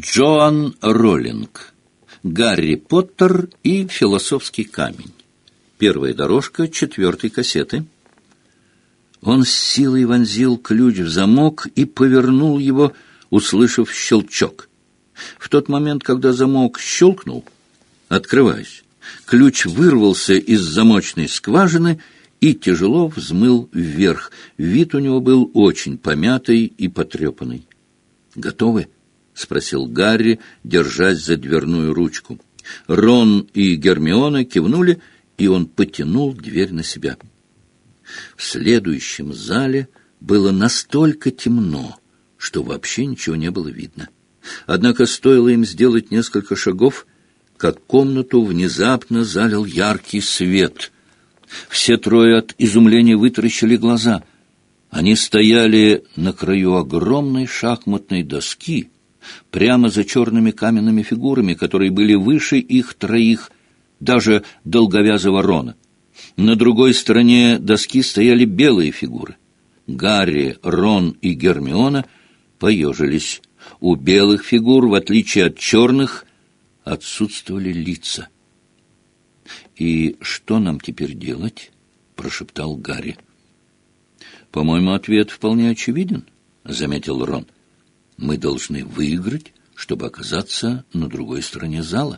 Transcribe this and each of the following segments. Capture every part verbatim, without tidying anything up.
Джоан Роллинг. Гарри Поттер и философский камень. Первая дорожка четвертой кассеты. Он с силой вонзил ключ в замок и повернул его, услышав щелчок. В тот момент, когда замок щелкнул, открываясь, ключ вырвался из замочной скважины и тяжело взмыл вверх. Вид у него был очень помятый и потрепанный. «Готовы?» — спросил Гарри, держась за дверную ручку. Рон и Гермиона кивнули, и он потянул дверь на себя. В следующем зале было настолько темно, что вообще ничего не было видно. Однако стоило им сделать несколько шагов, как комнату внезапно залил яркий свет. Все трое от изумления вытаращили глаза. Они стояли на краю огромной шахматной доски, прямо за черными каменными фигурами, которые были выше их троих, даже долговязого Рона. На другой стороне доски стояли белые фигуры. Гарри, Рон и Гермиона поежились. У белых фигур, в отличие от черных, отсутствовали лица. «И что нам теперь делать?» — прошептал Гарри. «По-моему, ответ вполне очевиден», — заметил Рон. «Мы должны выиграть, чтобы оказаться на другой стороне зала».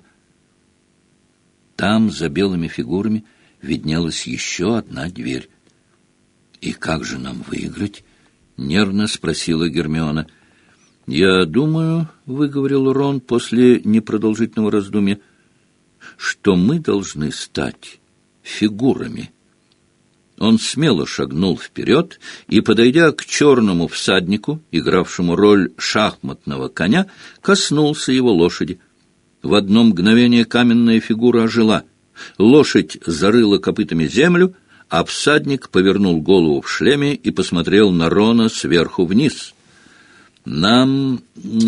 Там, за белыми фигурами, виднелась еще одна дверь. «И как же нам выиграть?» — нервно спросила Гермиона. «Я думаю, — выговорил Рон после непродолжительного раздумья, — что мы должны стать фигурами». Он смело шагнул вперед и, подойдя к черному всаднику, игравшему роль шахматного коня, коснулся его лошади. В одно мгновение каменная фигура ожила. Лошадь зарыла копытами землю, а всадник повернул голову в шлеме и посмотрел на Рона сверху вниз. «Нам...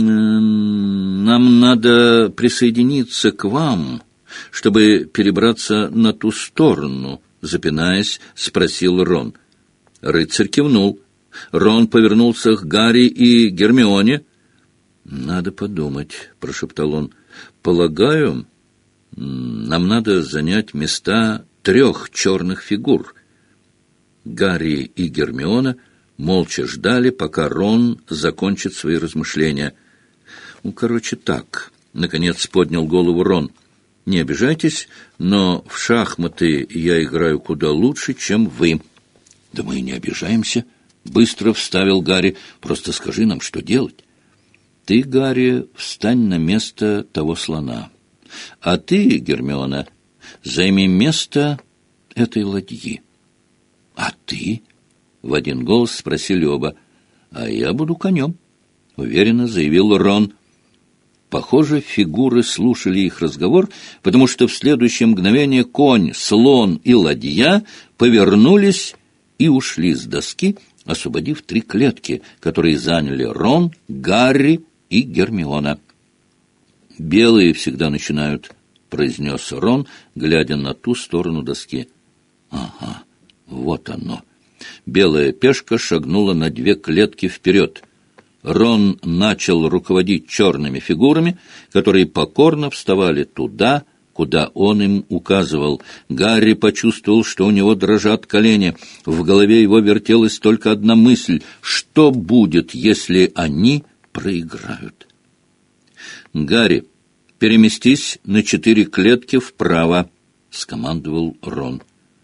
нам надо присоединиться к вам, чтобы перебраться на ту сторону», — запинаясь, спросил Рон. Рыцарь кивнул. Рон повернулся к Гарри и Гермионе. «Надо подумать», — прошептал он. «Полагаю, нам надо занять места трех черных фигур». Гарри и Гермиона молча ждали, пока Рон закончит свои размышления. «Ну, короче, так», — наконец поднял голову Рон. «Не обижайтесь, но в шахматы я играю куда лучше, чем вы». «Да мы и не обижаемся», — быстро вставил Гарри. «Просто скажи нам, что делать». «Ты, Гарри, встань на место того слона. А ты, Гермиона, займи место этой ладьи». «А ты?» — в один голос спросили оба. «А я буду конем», — уверенно заявил Рон. Похоже, фигуры слушали их разговор, потому что в следующее мгновение конь, слон и ладья повернулись и ушли с доски, освободив три клетки, которые заняли Рон, Гарри и Гермиона. «Белые всегда начинают», — произнес Рон, глядя на ту сторону доски. «Ага, вот оно». Белая пешка шагнула на две клетки вперед. Рон начал руководить черными фигурами, которые покорно вставали туда, куда он им указывал. Гарри почувствовал, что у него дрожат колени. В голове его вертелась только одна мысль — что будет, если они проиграют? «Гарри, переместись на четыре клетки вправо», — скомандовал Рон.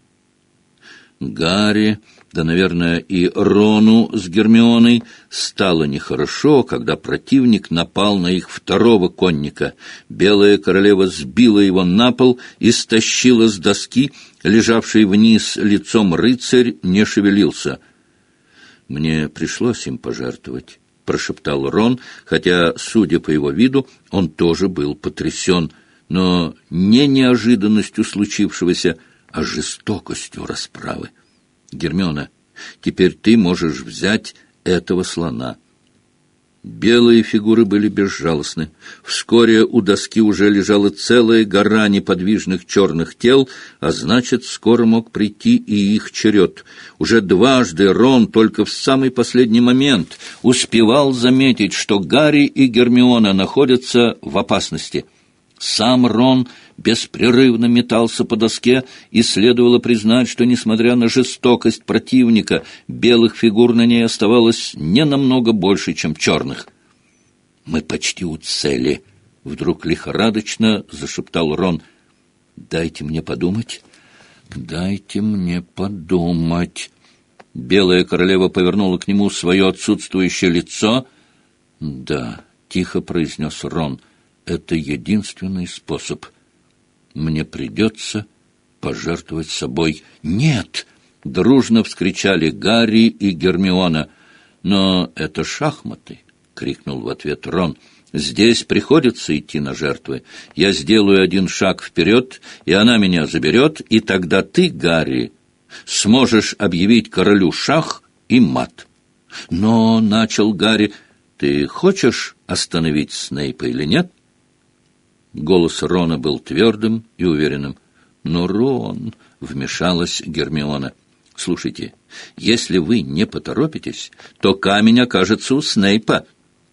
Гарри, да, наверное, и Рону с Гермионой стало нехорошо, когда противник напал на их второго конника. Белая королева сбила его на пол и стащила с доски. Лежавший вниз лицом рыцарь не шевелился. «Мне пришлось им пожертвовать», — прошептал Рон, хотя, судя по его виду, он тоже был потрясен, но не неожиданностью случившегося, а жестокостью расправы. «Гермиона, теперь ты можешь взять этого слона». Белые фигуры были безжалостны. Вскоре у доски уже лежала целая гора неподвижных черных тел, а значит, скоро мог прийти и их черед. Уже дважды Рон только в самый последний момент успевал заметить, что Гарри и Гермиона находятся в опасности. Сам Рон беспрерывно метался по доске, и следовало признать, что, несмотря на жестокость противника, белых фигур на ней оставалось не намного больше, чем черных. «Мы почти у цели», — вдруг лихорадочно зашептал Рон. «Дайте мне подумать, дайте мне подумать». Белая королева повернула к нему свое отсутствующее лицо. «Да», — тихо произнес Рон, — «это единственный способ. Мне придется пожертвовать собой». «Нет!» — дружно вскричали Гарри и Гермиона. «Но это шахматы!» — крикнул в ответ Рон. «Здесь приходится идти на жертвы. Я сделаю один шаг вперед, и она меня заберет, и тогда ты, Гарри, сможешь объявить королю шах и мат». «Но, — начал Гарри, — ты хочешь остановить Снейпа или нет?» Голос Рона был твердым и уверенным. «Но, Рон, — вмешалась Гермиона, — слушайте, если вы не поторопитесь, то камень окажется у Снейпа».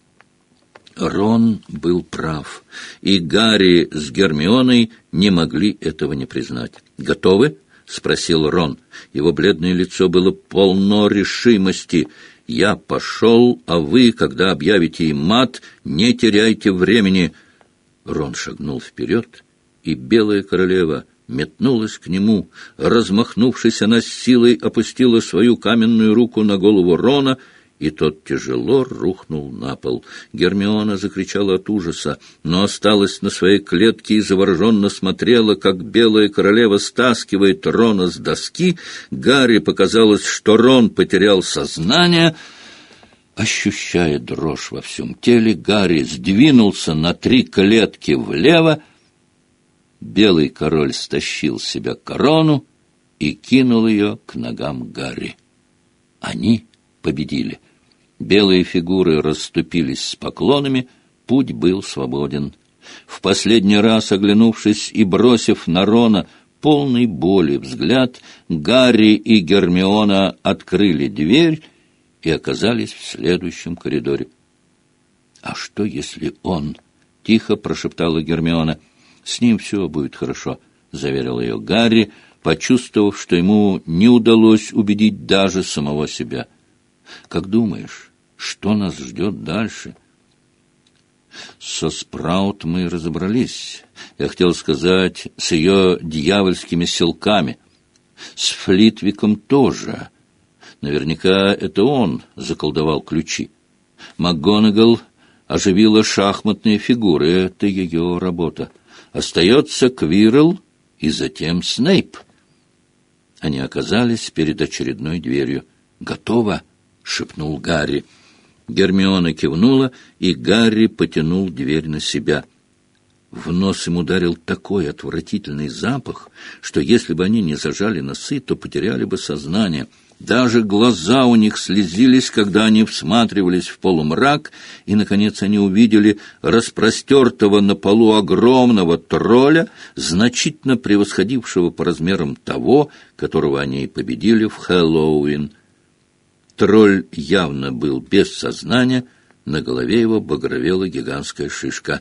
Рон был прав, и Гарри с Гермионой не могли этого не признать. «Готовы?» — спросил Рон. Его бледное лицо было полно решимости. «Я пошел, а вы, когда объявите им мат, не теряйте времени». Рон шагнул вперед, и белая королева метнулась к нему. Размахнувшись, она с силой опустила свою каменную руку на голову Рона, и тот тяжело рухнул на пол. Гермиона закричала от ужаса, но осталась на своей клетке и завороженно смотрела, как белая королева стаскивает Рона с доски. Гарри показалось, что Рон потерял сознание. Ощущая дрожь во всем теле, Гарри сдвинулся на три клетки влево. Белый король стащил с себя корону и кинул ее к ногам Гарри. Они победили. Белые фигуры расступились с поклонами, путь был свободен. В последний раз, оглянувшись и бросив на Рона полный боли взгляд, Гарри и Гермиона открыли дверь и оказались в следующем коридоре. «А что, если он?» — тихо прошептала Гермиона. «С ним все будет хорошо», — заверил ее Гарри, почувствовав, что ему не удалось убедить даже самого себя. «Как думаешь, что нас ждет дальше?» «Со Спраут мы разобрались. Я хотел сказать, с ее дьявольскими селками. С Флитвиком тоже. Наверняка это он заколдовал ключи. МакГонагал оживила шахматные фигуры. Это ее работа. Остается Квирл и затем Снейп». Они оказались перед очередной дверью. «Готово!» — шепнул Гарри. Гермиона кивнула, и Гарри потянул дверь на себя. В нос им ударил такой отвратительный запах, что если бы они не зажали носы, то потеряли бы сознание. Даже глаза у них слезились, когда они всматривались в полумрак, и, наконец, они увидели распростертого на полу огромного тролля, значительно превосходившего по размерам того, которого они победили в Хэллоуин. Тролль явно был без сознания, на голове его багровела гигантская шишка.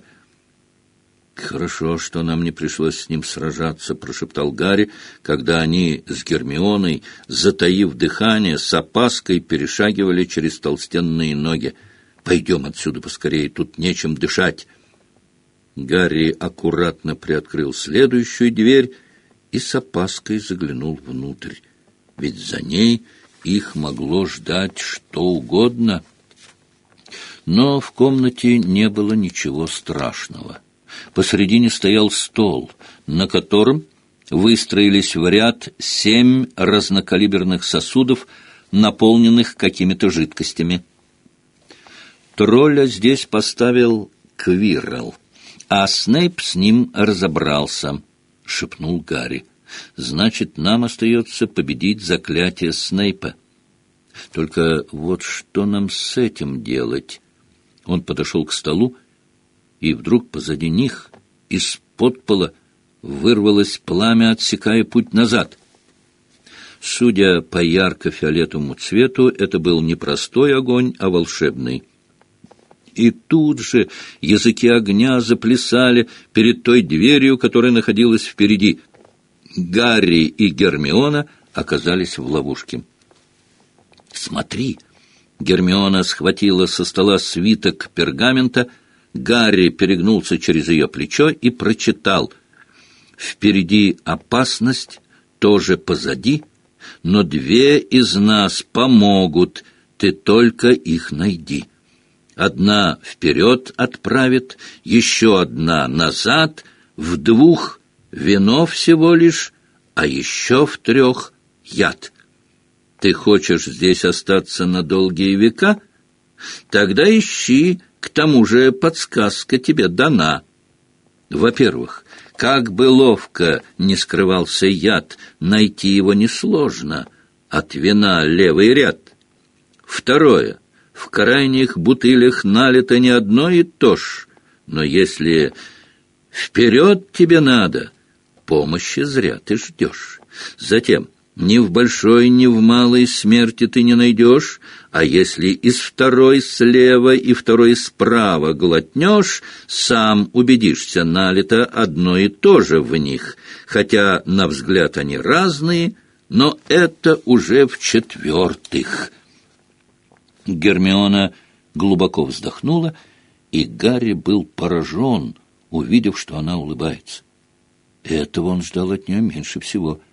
«Хорошо, что нам не пришлось с ним сражаться», — прошептал Гарри, когда они с Гермионой, затаив дыхание, с опаской перешагивали через толстенные ноги. «Пойдем отсюда поскорее, тут нечем дышать». Гарри аккуратно приоткрыл следующую дверь и с опаской заглянул внутрь, ведь за ней их могло ждать что угодно. Но в комнате не было ничего страшного. Посредине стоял стол, на котором выстроились в ряд семь разнокалиберных сосудов, наполненных какими-то жидкостями. Тролля здесь поставил Квирл, а Снейп с ним разобрался, — шепнул Гарри. «Значит, нам остается победить заклятие Снейпа. Только вот что нам с этим делать?» Он подошел к столу, и вдруг позади них из-под пола вырвалось пламя, отсекая путь назад. Судя по ярко-фиолетовому цвету, это был не простой огонь, а волшебный. И тут же языки огня заплясали перед той дверью, которая находилась впереди. Гарри и Гермиона оказались в ловушке. «Смотри!» Гермиона схватила со стола свиток пергамента, Гарри перегнулся через ее плечо и прочитал: «Впереди опасность, тоже позади, но две из нас помогут, ты только их найди. Одна вперед отправит, еще одна назад, в двух вино всего лишь, а еще в трех яд. Ты хочешь здесь остаться на долгие века? Тогда ищи, к тому же подсказка тебе дана. Во-первых, как бы ловко ни скрывался яд, найти его несложно, от вина левый ряд. Второе, в крайних бутылях налито не одно и то ж, но если вперед тебе надо, помощи зря ты ждешь. Затем, ни в большой, ни в малой смерти ты не найдешь, а если из второй слева и второй справа глотнешь, сам убедишься, налито одно и то же в них, хотя на взгляд они разные, но это уже в-четвертых». Гермиона глубоко вздохнула, и Гарри был поражен, увидев, что она улыбается. Этого он ждал от нее меньше всего.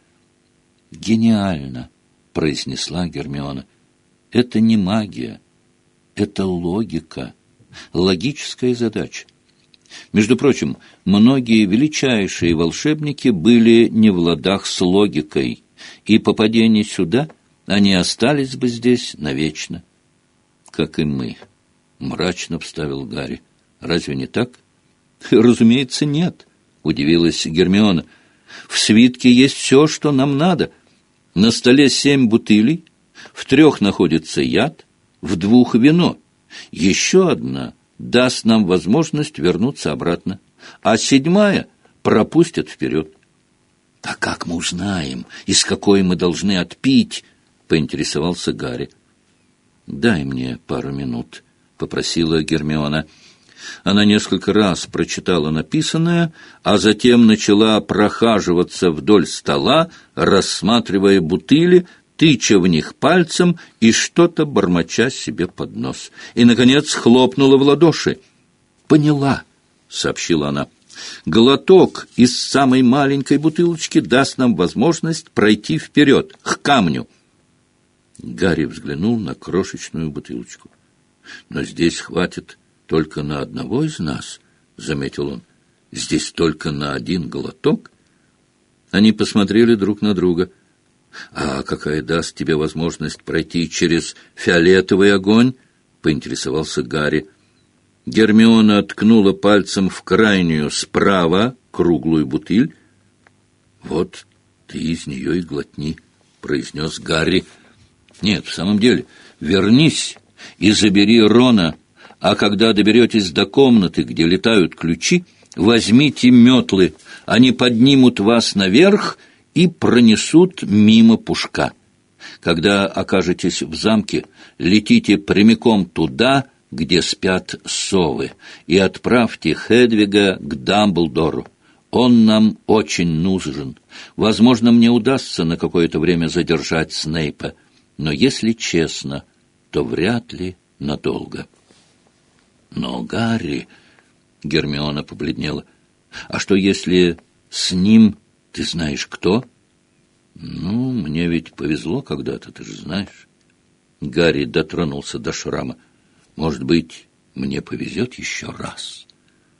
«Гениально!» — произнесла Гермиона. «Это не магия, это логика, логическая задача. Между прочим, многие величайшие волшебники были не в ладах с логикой, и попадя сюда, они остались бы здесь навечно». «Как и мы», — мрачно вставил Гарри. «Разве не так?» «Разумеется, нет», — удивилась Гермиона. «В свитке есть все, что нам надо. На столе семь бутылей, в трех находится яд, в двух вино. Еще одна даст нам возможность вернуться обратно, а седьмая пропустит вперед». «А как мы узнаем, из какой мы должны отпить?» — поинтересовался Гарри. «Дай мне пару минут», — попросила Гермиона. Она несколько раз прочитала написанное, а затем начала прохаживаться вдоль стола, рассматривая бутыли, тыча в них пальцем и что-то бормоча себе под нос. И, наконец, хлопнула в ладоши. «Поняла», — сообщила она. «Глоток из самой маленькой бутылочки даст нам возможность пройти вперед, к камню». Гарри взглянул на крошечную бутылочку. «Но здесь хватит только на одного из нас», — заметил он. «Здесь только на один глоток». Они посмотрели друг на друга. «А какая даст тебе возможность пройти через фиолетовый огонь?» — поинтересовался Гарри. Гермиона ткнула пальцем в крайнюю справа круглую бутыль. «Вот ты из нее и глотни», — произнес Гарри. «Нет, в самом деле, вернись и забери Рона, а когда доберетесь до комнаты, где летают ключи, возьмите метлы, они поднимут вас наверх и пронесут мимо Пушка. Когда окажетесь в замке, летите прямиком туда, где спят совы, и отправьте Хедвига к Дамблдору. Он нам очень нужен. Возможно, мне удастся на какое-то время задержать Снейпа, но, если честно, то вряд ли надолго». «Но Гарри...» — Гермиона побледнела. «А что, если с ним ты знаешь кто?» «Ну, мне ведь повезло когда-то, ты же знаешь». Гарри дотронулся до шрама. «Может быть, мне повезет еще раз».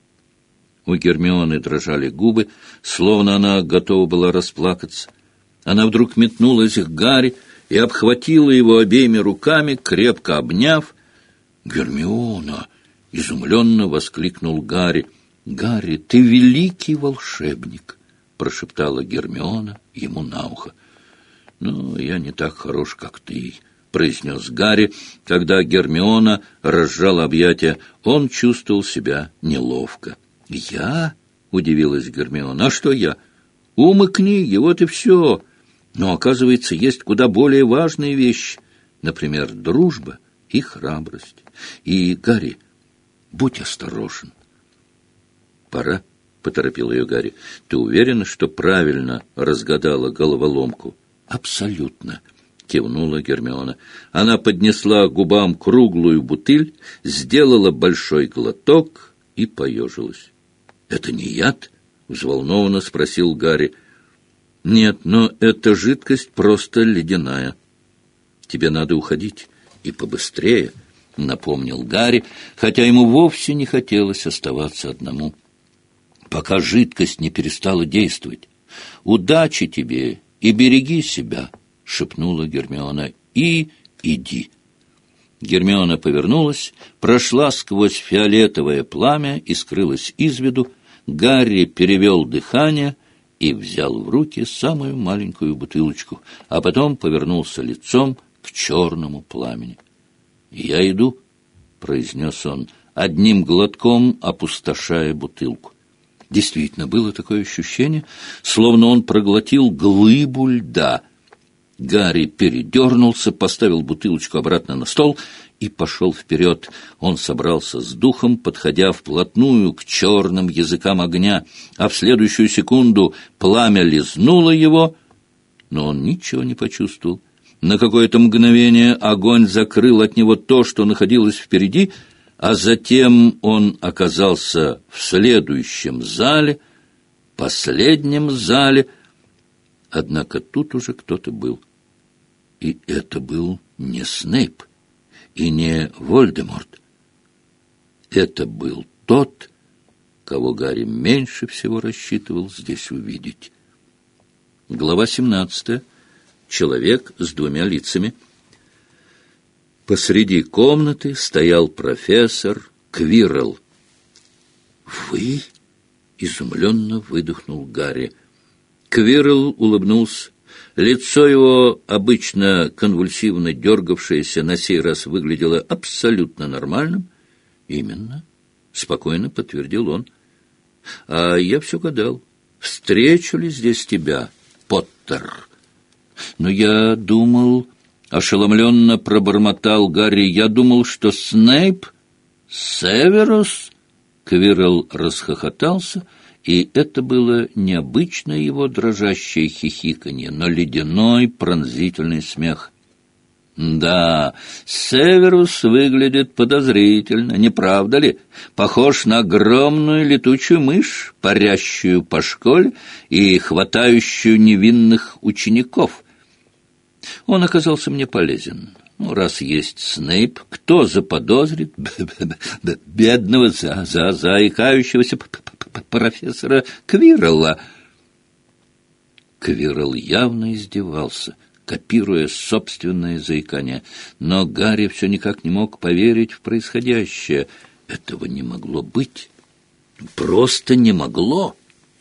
У Гермионы дрожали губы, словно она готова была расплакаться. Она вдруг метнулась к Гарри и обхватила его обеими руками, крепко обняв. «Гермиона!» — изумленно воскликнул Гарри. «Гарри, ты великий волшебник!» — прошептала Гермиона ему на ухо. «Ну, я не так хорош, как ты», — — произнес Гарри, когда Гермиона разжала объятия. Он чувствовал себя неловко. «Я?» — удивилась Гермиона. «А что я? Ум и книги, вот и все. Но, оказывается, есть куда более важные вещи. Например, дружба и храбрость. И, Гарри, будь осторожен». «Пора», — поторопил ее Гарри. «Ты уверена, что правильно разгадала головоломку?» «Абсолютно», — кивнула Гермиона. Она поднесла к губам круглую бутыль, сделала большой глоток и поежилась. «Это не яд?» — взволнованно спросил Гарри. «Нет, но эта жидкость просто ледяная. Тебе надо уходить, и побыстрее», — напомнил Гарри, хотя ему вовсе не хотелось оставаться одному. «Пока жидкость не перестала действовать. Удачи тебе и береги себя», — шепнула Гермиона. «И иди». Гермиона повернулась, прошла сквозь фиолетовое пламя и скрылась из виду. Гарри перевел дыхание и взял в руки самую маленькую бутылочку, а потом повернулся лицом к черному пламени. «Я иду», — произнес он, одним глотком опустошая бутылку. Действительно, было такое ощущение, словно он проглотил глыбу льда. Гарри передернулся, поставил бутылочку обратно на стол и пошел вперед. Он собрался с духом, подходя вплотную к черным языкам огня, а в следующую секунду пламя лизнуло его, но он ничего не почувствовал. На какое-то мгновение огонь закрыл от него то, что находилось впереди, а затем он оказался в следующем зале, последнем зале. Однако тут уже кто-то был. И это был не Снейп и не Вольдеморт. Это был тот, кого Гарри меньше всего рассчитывал здесь увидеть. Глава семнадцатая. Человек с двумя лицами. Посреди комнаты стоял профессор Квиррелл. «Вы?» — изумленно выдохнул Гарри. Квиррелл улыбнулся. Лицо его, обычно конвульсивно дергавшееся, на сей раз выглядело абсолютно нормальным. «Именно», — спокойно подтвердил он. «А я все гадал, встречу ли здесь тебя, Поттер?» «Но я думал...» — ошеломленно пробормотал Гарри. «Я думал, что Снейп... Северус...» Квиррелл расхохотался, и это было необычное его дрожащее хихиканье, но ледяной пронзительный смех. «Да, Северус выглядит подозрительно, не правда ли? Похож на огромную летучую мышь, парящую по школе и хватающую невинных учеников. Он оказался мне полезен. Ну, раз есть Снейп, кто заподозрит бедного за за заикающегося профессора Квиррелла?» Квиррелл явно издевался, копируя собственное заикание. Но Гарри все никак не мог поверить в происходящее. Этого не могло быть. Просто не могло.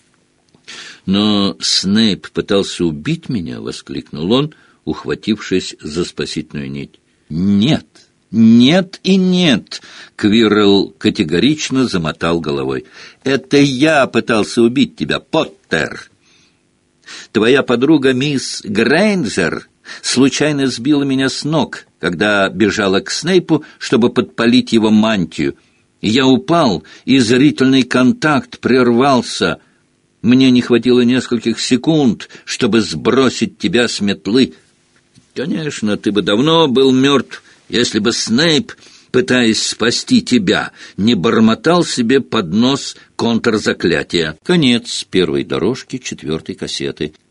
«Но Снейп пытался убить меня!» — воскликнул он, ухватившись за спасительную нить. «Нет, нет и нет!» — Квиррелл категорично замотал головой. «Это я пытался убить тебя, Поттер! Твоя подруга мисс Грейнджер случайно сбила меня с ног, когда бежала к Снейпу, чтобы подпалить его мантию. Я упал, и зрительный контакт прервался. Мне не хватило нескольких секунд, чтобы сбросить тебя с метлы. Конечно, ты бы давно был мертв, если бы Снейп, пытаясь спасти тебя, не бормотал себе под нос контрзаклятия». Конец первой дорожки четвертой кассеты.